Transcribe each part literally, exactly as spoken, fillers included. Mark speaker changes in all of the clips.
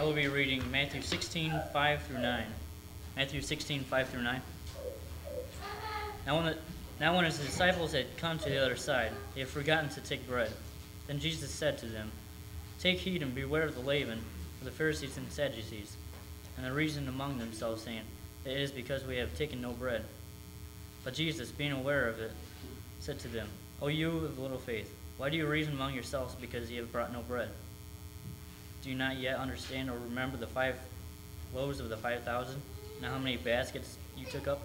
Speaker 1: I will be reading Matthew sixteen, five through nine. Matthew sixteen, five through nine. Now when, the, now when his disciples had come to the other side, they had forgotten to take bread. Then Jesus said to them, "Take heed and beware of the leaven of the Pharisees and Sadducees." And they reasoned among themselves, saying, "It is because we have taken no bread." But Jesus, being aware of it, said to them, "O you of little faith, why do you reason among yourselves because ye have brought no bread? Do you not yet understand or remember the five loaves of the five thousand, and how many baskets you took up?"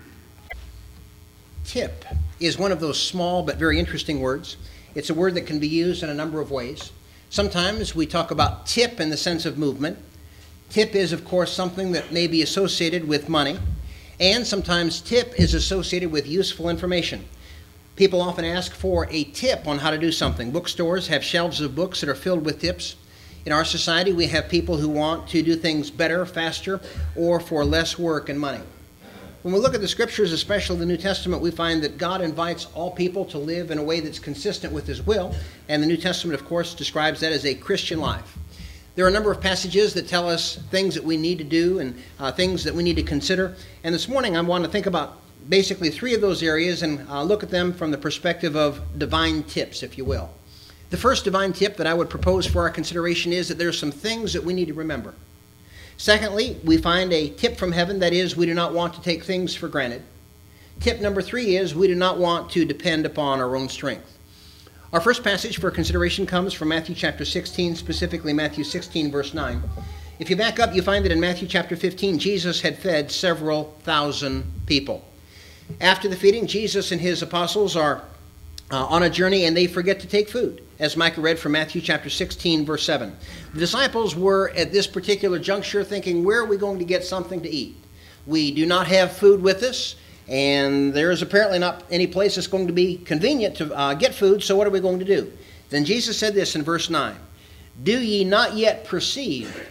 Speaker 2: Tip is one of those small but very interesting words. It's a word that can be used in a number of ways. Sometimes we talk about tip in the sense of movement. Tip is, of course, something that may be associated with money. And sometimes tip is associated with useful information. People often ask for a tip on how to do something. Bookstores have shelves of books that are filled with tips. In our society, we have people who want to do things better, faster, or for less work and money. When we look at the Scriptures, especially the New Testament, we find that God invites all people to live in a way that's consistent with His will, and the New Testament, of course, describes that as a Christian life. There are a number of passages that tell us things that we need to do and uh, things that we need to consider, and this morning I want to think about basically three of those areas and uh, look at them from the perspective of divine tips, if you will. The first divine tip that I would propose for our consideration is that there are some things that we need to remember. Secondly, we find a tip from heaven, that is, we do not want to take things for granted. Tip number three is we do not want to depend upon our own strength. Our first passage for consideration comes from Matthew chapter sixteen, specifically Matthew sixteen, verse nine. If you back up, you find that in Matthew chapter fifteen, Jesus had fed several thousand people. After the feeding, Jesus and his apostles are uh, on a journey, and they forget to take food, as Micah read from Matthew chapter sixteen, verse seven. The disciples were at this particular juncture thinking, where are we going to get something to eat? We do not have food with us, and there is apparently not any place that's going to be convenient to uh, get food, so what are we going to do? Then Jesus said this in verse nine, "Do ye not yet perceive,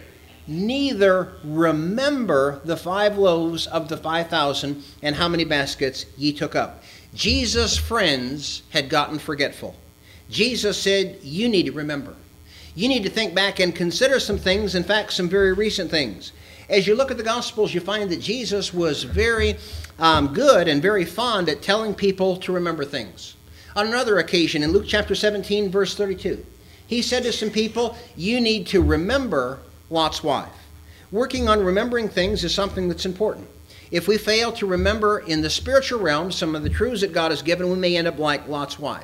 Speaker 2: neither remember the five loaves of the five thousand, and how many baskets ye took up?" Jesus' friends had gotten forgetful. Jesus said, you need to remember. You need to think back and consider some things, in fact, some very recent things. As you look at the Gospels, you find that Jesus was very um, good and very fond at telling people to remember things. On another occasion, in Luke chapter seventeen, verse thirty-two, he said to some people, you need to remember Lot's wife. Working on remembering things is something that's important. If we fail to remember in the spiritual realm some of the truths that God has given, we may end up like Lot's wife.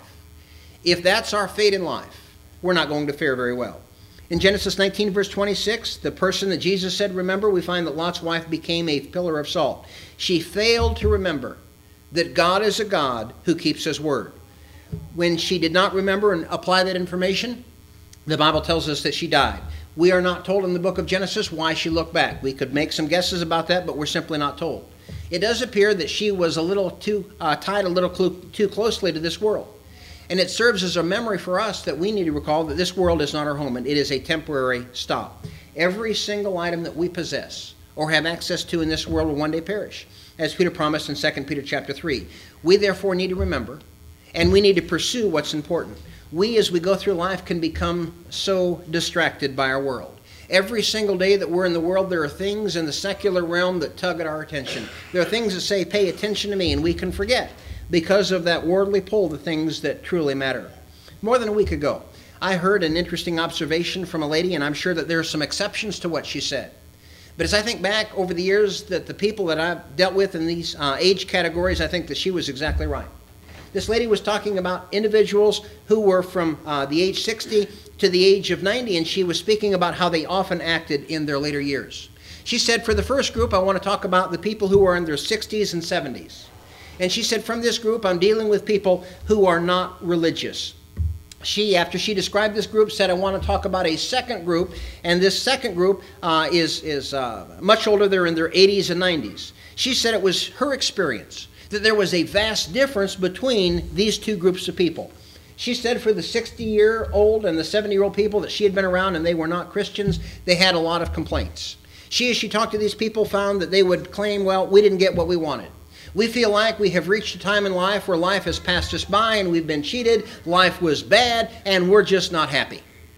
Speaker 2: If that's our fate in life, we're not going to fare very well. In Genesis nineteen, verse twenty-six, the person that Jesus said, remember, we find that Lot's wife became a pillar of salt. She failed to remember that God is a God who keeps His word. When she did not remember and apply that information, the Bible tells us that she died. We are not told in the book of Genesis why she looked back. We could make some guesses about that, but we're simply not told. It does appear that she was a little too uh, tied a little cl- too closely to this world. And it serves as a memory for us that we need to recall that this world is not our home, and it is a temporary stop. Every single item that we possess or have access to in this world will one day perish, as Peter promised in Second Peter chapter three. We therefore need to remember, and we need to pursue what's important. We, as we go through life, can become so distracted by our world. Every single day that we're in the world, there are things in the secular realm that tug at our attention. There are things that say, pay attention to me, and we can forget because of that worldly pull to things that truly matter. More than a week ago, I heard an interesting observation from a lady, and I'm sure that there are some exceptions to what she said. But as I think back over the years that the people that I've dealt with in these uh, age categories, I think that she was exactly right. This lady was talking about individuals who were from uh, the age sixty to the age of ninety, and she was speaking about how they often acted in their later years. She said, for the first group, I want to talk about the people who are in their sixties and seventies. And she said, from this group, I'm dealing with people who are not religious. She, after she described this group, said, I want to talk about a second group, and this second group uh, is, is uh, much older. They're in their eighties and nineties. She said it was her experience that there was a vast difference between these two groups of people. She said for the sixty-year-old and the seventy-year-old people that she had been around and they were not Christians, they had a lot of complaints. She, as she talked to these people, found that they would claim, well, we didn't get what we wanted. We feel like we have reached a time in life where life has passed us by and we've been cheated, life was bad, and we're just not happy.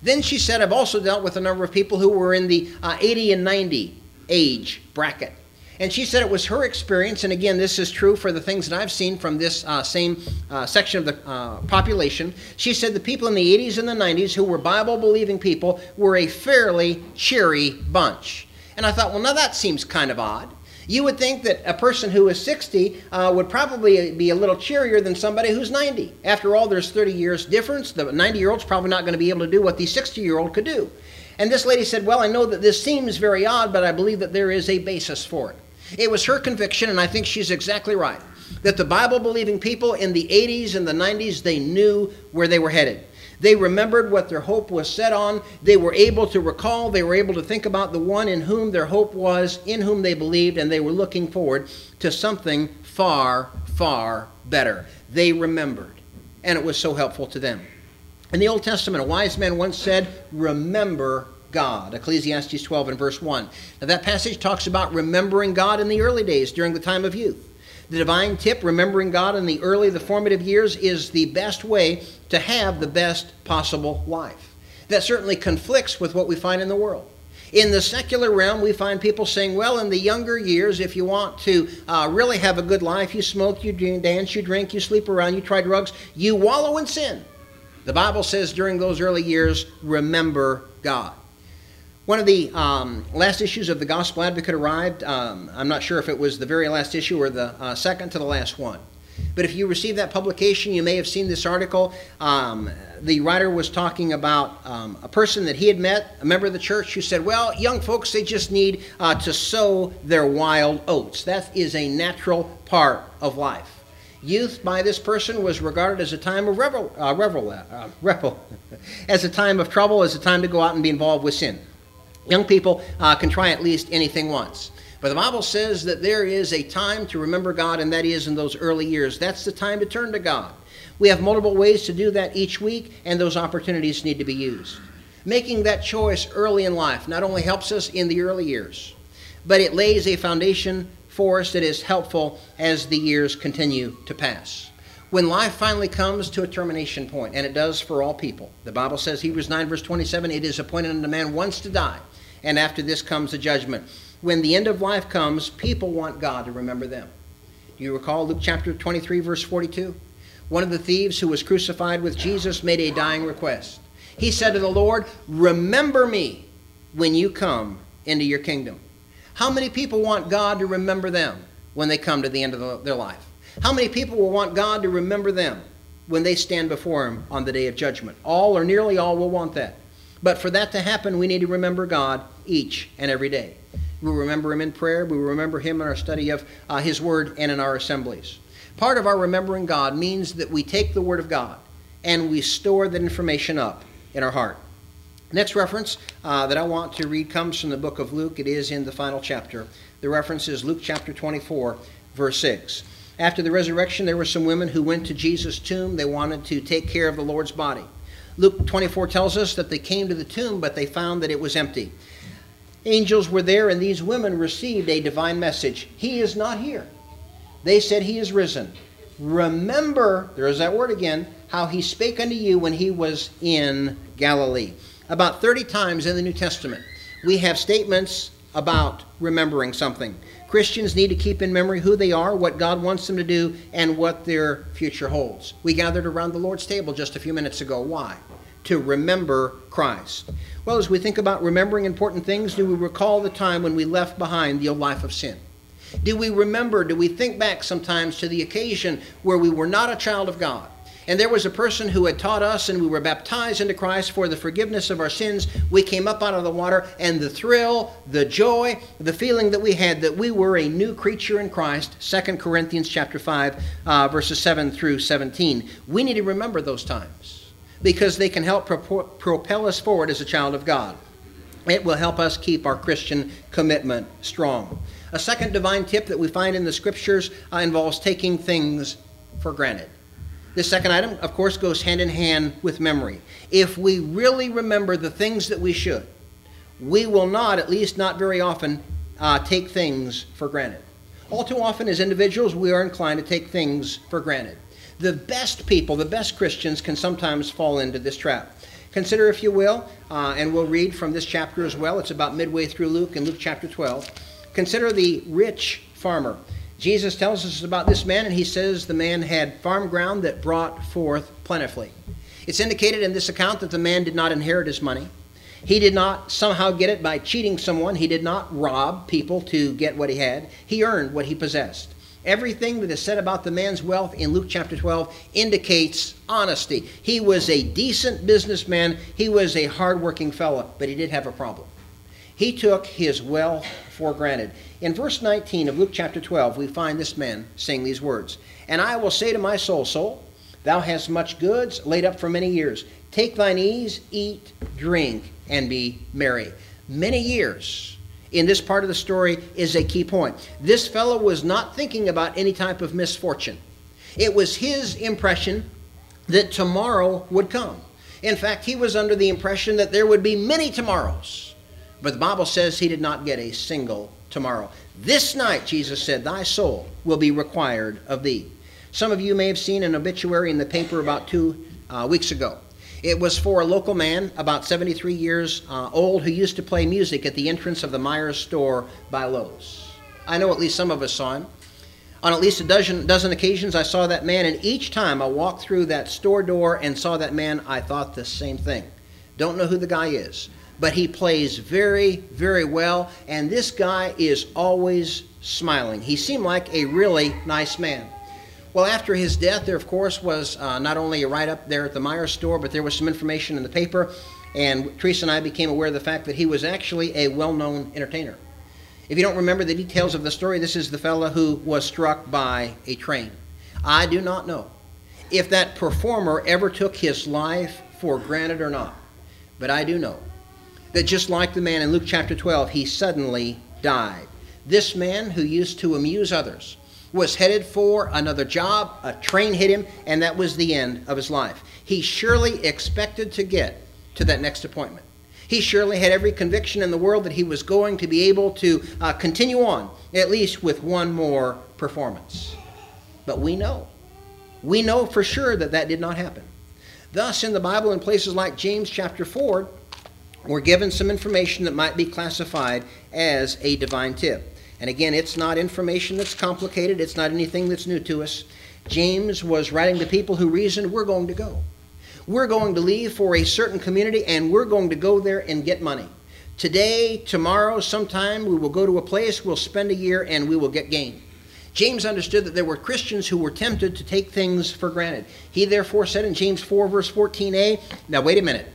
Speaker 2: Then she said, I've also dealt with a number of people who were in the uh, eighty and ninety age bracket. And she said it was her experience, and again, this is true for the things that I've seen from this uh, same uh, section of the uh, population. She said the people in the eighties and the nineties who were Bible-believing people were a fairly cheery bunch. And I thought, well, now that seems kind of odd. You would think that a person who is sixty uh, would probably be a little cheerier than somebody who's ninety. After all, there's thirty years difference. The ninety-year-old's probably not going to be able to do what the sixty-year-old could do. And this lady said, well, I know that this seems very odd, but I believe that there is a basis for it. It was her conviction, and I think she's exactly right, that the Bible-believing people in the eighties and the nineties, they knew where they were headed. They remembered what their hope was set on. They were able to recall. They were able to think about the one in whom their hope was, in whom they believed, and they were looking forward to something far, far better. They remembered, and it was so helpful to them. In the Old Testament, a wise man once said, remember God. Ecclesiastes twelve and verse one. Now that passage talks about remembering God in the early days during the time of youth. The divine tip, remembering God in the early, the formative years, is the best way to have the best possible life. That certainly conflicts with what we find in the world. In the secular realm, we find people saying, well, in the younger years, if you want to uh, really have a good life, you smoke, you dance, you drink, you sleep around, you try drugs, you wallow in sin. The Bible says during those early years, remember God. One of the um, last issues of the Gospel Advocate arrived. Um, I'm not sure if it was the very last issue or the uh, second to the last one. But if you received that publication, you may have seen this article. Um, the writer was talking about um, a person that he had met, a member of the church, who said, well, young folks, they just need uh, to sow their wild oats. That is a natural part of life. Youth by this person was regarded as a time of revel, uh, revel, uh, revel as a time of trouble, as a time to go out and be involved with sin. Young people uh, can try at least anything once. But the Bible says that there is a time to remember God, and that is in those early years. That's the time to turn to God. We have multiple ways to do that each week, and those opportunities need to be used. Making that choice early in life not only helps us in the early years, but it lays a foundation for us that is helpful as the years continue to pass. When life finally comes to a termination point, and it does for all people, the Bible says, Hebrews nine verse twenty-seven, it is appointed unto man once to die, and after this comes the judgment. When the end of life comes, people want God to remember them. Do you recall Luke chapter twenty-three verse forty-two? One of the thieves who was crucified with Jesus made a dying request. He said to the Lord, remember me when you come into your kingdom. How many people want God to remember them when they come to the end of their life? How many people will want God to remember them when they stand before Him on the day of judgment? All or nearly all will want that. But for that to happen, we need to remember God each and every day. We remember Him in prayer. We remember Him in our study of uh, His Word and in our assemblies. Part of our remembering God means that we take the Word of God and we store that information up in our heart. Next reference uh, that I want to read comes from the book of Luke. It is in the final chapter. The reference is Luke chapter twenty-four, verse six. After the resurrection, there were some women who went to Jesus' tomb. They wanted to take care of the Lord's body. Luke twenty-four tells us that they came to the tomb, but they found that it was empty. Angels were there, and these women received a divine message. He is not here. They said, He is risen. Remember, there is that word again, how He spake unto you when He was in Galilee. About thirty times in the New Testament, we have statements about remembering something. Christians need to keep in memory who they are, what God wants them to do, and what their future holds. We gathered around the Lord's table just a few minutes ago. Why? To remember Christ. Well, as we think about remembering important things, do we recall the time when we left behind the old life of sin? Do we remember, do we think back sometimes to the occasion where we were not a child of God, and there was a person who had taught us, and we were baptized into Christ for the forgiveness of our sins. We came up out of the water, and the thrill, the joy, the feeling that we had that we were a new creature in Christ, Second Corinthians chapter five, uh, verses seven through seventeen. We need to remember those times because they can help pro- propel us forward as a child of God. It will help us keep our Christian commitment strong. A second divine tip that we find in the Scriptures uh, involves taking things for granted. This second item, of course, goes hand in hand with memory. If we really remember the things that we should, we will not, at least not very often, uh, take things for granted. All too often as individuals, we are inclined to take things for granted. The best people, the best Christians can sometimes fall into this trap. Consider, if you will, uh, and we'll read from this chapter as well. It's about midway through Luke, in Luke chapter twelve. Consider the rich farmer. Jesus tells us about this man, and he says the man had farm ground that brought forth plentifully. It's indicated in this account that the man did not inherit his money. He did not somehow get it by cheating someone. He did not rob people to get what he had. He earned what he possessed. Everything that is said about the man's wealth in Luke chapter twelve indicates honesty. He was a decent businessman. He was a hardworking fellow, but he did have a problem. He took his wealth for granted. In verse nineteen of Luke chapter twelve, we find this man saying these words, "And I will say to my soul, soul, thou hast much goods laid up for many years. Take thine ease, eat, drink, and be merry." Many years in this part of the story is a key point. This fellow was not thinking about any type of misfortune. It was his impression that tomorrow would come. In fact, he was under the impression that there would be many tomorrows. But the Bible says he did not get a single tomorrow. This night, Jesus said, thy soul will be required of thee. Some of you may have seen an obituary in the paper about two uh, weeks ago. It was for a local man, about seventy-three years uh, old, who used to play music at the entrance of the Myers store by Lowe's. I know at least some of us saw him. On at least a dozen, dozen occasions, I saw that man, and each time I walked through that store door and saw that man, I thought the same thing. Don't know who the guy is, but he plays very, very well, and this guy is always smiling. He seemed like a really nice man. Well, after his death, there, of course, was uh, not only a write-up there at the Myers store, but there was some information in the paper, and Teresa and I became aware of the fact that he was actually a well-known entertainer. If you don't remember the details of the story, this is the fellow who was struck by a train. I do not know if that performer ever took his life for granted or not, but I do know that just like the man in Luke chapter twelve, he suddenly died. This man who used to amuse others was headed for another job, a train hit him, and that was the end of his life. He surely expected to get to that next appointment. He surely had every conviction in the world that he was going to be able to uh, continue on, at least with one more performance. But we know, we know for sure that that did not happen. Thus, in the Bible, in places like James chapter four, we're given some information that might be classified as a divine tip. And again, it's not information that's complicated. It's not anything that's new to us. James was writing to people who reasoned, we're going to go. We're going to leave for a certain community, and we're going to go there and get money. Today, tomorrow, sometime, we will go to a place, we'll spend a year, and we will get gain. James understood that there were Christians who were tempted to take things for granted. He therefore said in James four, verse fourteen a, now wait a minute.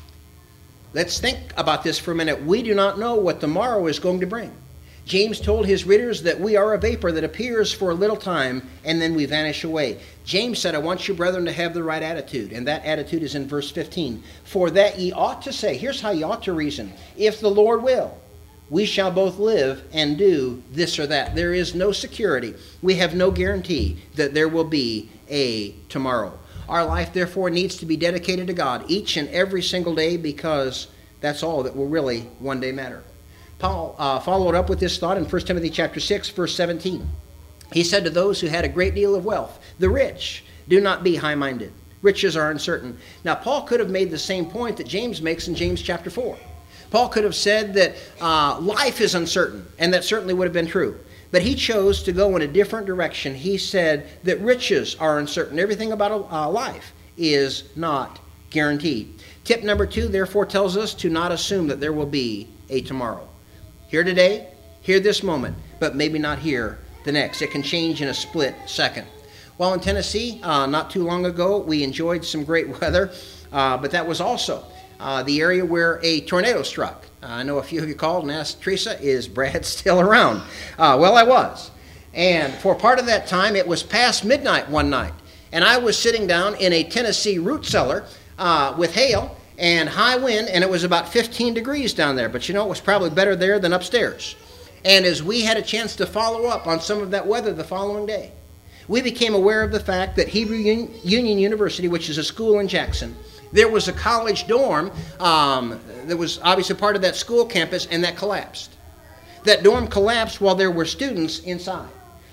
Speaker 2: Let's think about this for a minute. We do not know what tomorrow is going to bring. James told his readers that we are a vapor that appears for a little time and then we vanish away. James said, I want you, brethren, to have the right attitude. And that attitude is in verse fifteen. For that ye ought to say, here's how ye ought to reason. If the Lord will, we shall both live and do this or that. There is no security. We have no guarantee that there will be a tomorrow. Our life, therefore, needs to be dedicated to God each and every single day, because that's all that will really one day matter. Paul uh, followed up with this thought in First Timothy chapter six, verse seventeen. He said to those who had a great deal of wealth, the rich, do not be high-minded. Riches are uncertain. Now, Paul could have made the same point that James makes in James chapter four. Paul could have said that uh, life is uncertain, and that certainly would have been true. But he chose to go in a different direction. He said that riches are uncertain. Everything about uh, life is not guaranteed. Tip number two, therefore, tells us to not assume that there will be a tomorrow. Here today, here this moment, but maybe not here the next. It can change in a split second. While in Tennessee, uh, not too long ago, we enjoyed some great weather, uh, but that was also uh, the area where a tornado struck. Uh, I know a few of you called and asked, Teresa, is Brad still around? Uh, well, I was. And for part of that time, it was past midnight one night, and I was sitting down in a Tennessee root cellar uh, with hail and high wind, and it was about fifteen degrees down there. But you know, it was probably better there than upstairs. And as we had a chance to follow up on some of that weather the following day, we became aware of the fact that Hebrew Union University, which is a school in Jackson, there was a college dorm um, that was obviously part of that school campus, and that collapsed. That dorm collapsed while there were students inside.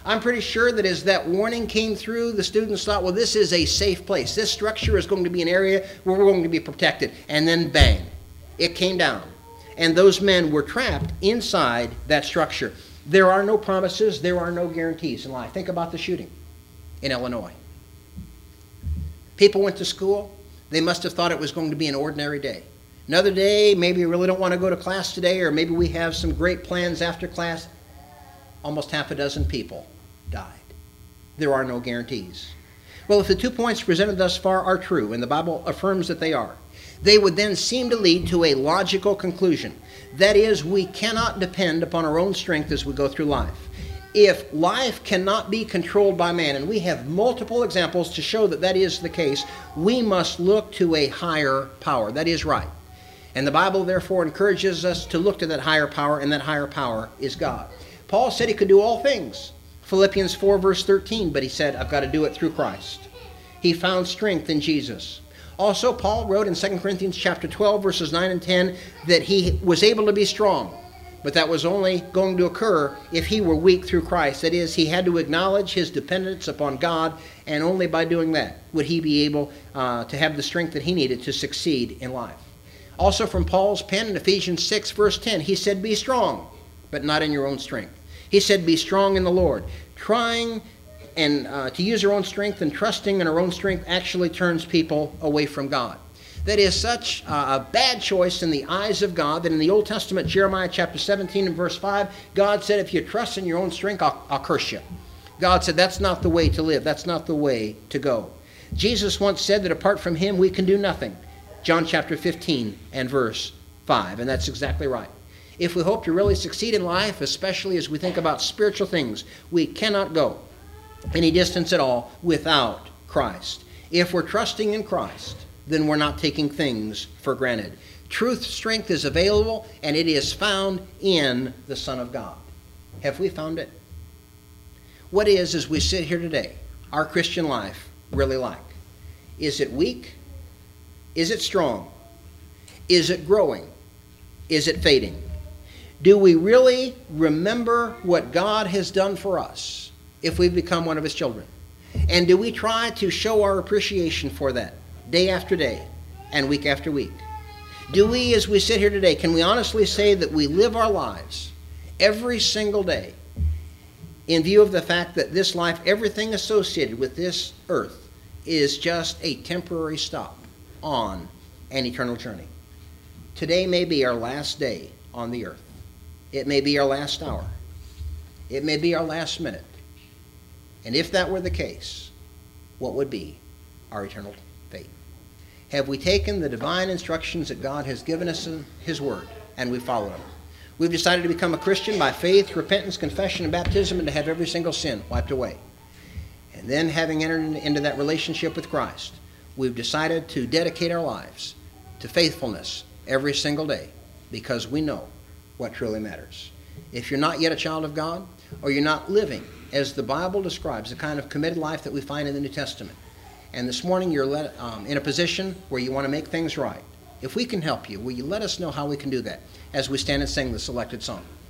Speaker 2: I'm pretty sure that as that warning came through, the students thought, well, this is a safe place. This structure is going to be an area where we're going to be protected. And then bang, it came down. And those men were trapped inside that structure. There are no promises, there are no guarantees in life. Think about the shooting in Illinois. People went to school. They must have thought it was going to be an ordinary day. Another day, maybe we really don't want to go to class today, or maybe we have some great plans after class. Almost half a dozen people died. There are no guarantees. Well, if the two points presented thus far are true, and the Bible affirms that they are, they would then seem to lead to a logical conclusion. That is, we cannot depend upon our own strength as we go through life. If life cannot be controlled by man, and we have multiple examples to show that that is the case, we must look to a higher power. That is right. And the Bible, therefore, encourages us to look to that higher power, and that higher power is God. Paul said he could do all things. Philippians four, verse thirteen, but he said, I've got to do it through Christ. He found strength in Jesus. Also, Paul wrote in Second Corinthians chapter twelve, verses nine and ten, that he was able to be strong, but that was only going to occur if he were weak through Christ. That is, he had to acknowledge his dependence upon God, and only by doing that would he be able uh, to have the strength that he needed to succeed in life. Also from Paul's pen in Ephesians six, verse ten, he said, be strong, but not in your own strength. He said, be strong in the Lord. Trying and uh, to use our own strength and trusting in our own strength actually turns people away from God. That is such uh, a bad choice in the eyes of God that in the Old Testament, Jeremiah chapter seventeen and verse five, God said, if you trust in your own strength, I'll, I'll curse you. God said, that's not the way to live. That's not the way to go. Jesus once said that apart from him, we can do nothing. John chapter fifteen and verse five, and that's exactly right. If we hope to really succeed in life, especially as we think about spiritual things, we cannot go any distance at all without Christ. If we're trusting in Christ, then we're not taking things for granted. Truth strength is available, and it is found in the Son of God. Have we found it? What is, as we sit here today, our Christian life really like? Is it weak? Is it strong? Is it growing? Is it fading? Do we really remember what God has done for us if we've become one of his children? And do we try to show our appreciation for that day after day and week after week? Do we, as we sit here today, can we honestly say that we live our lives every single day in view of the fact that this life, everything associated with this earth, is just a temporary stop on an eternal journey? Today may be our last day on the earth. It may be our last hour. It may be our last minute. And if that were the case, what would be our eternal fate? Have we taken the divine instructions that God has given us in his word, and we follow them? We've decided to become a Christian by faith, repentance, confession, and baptism, and to have every single sin wiped away. And then, having entered into that relationship with Christ, we've decided to dedicate our lives to faithfulness every single day, because we know what truly matters. If you're not yet a child of God, or you're not living as the Bible describes, the kind of committed life that we find in the New Testament, and this morning you're let, um, in a position where you want to make things right, if we can help you, will you let us know how we can do that as we stand and sing the selected song?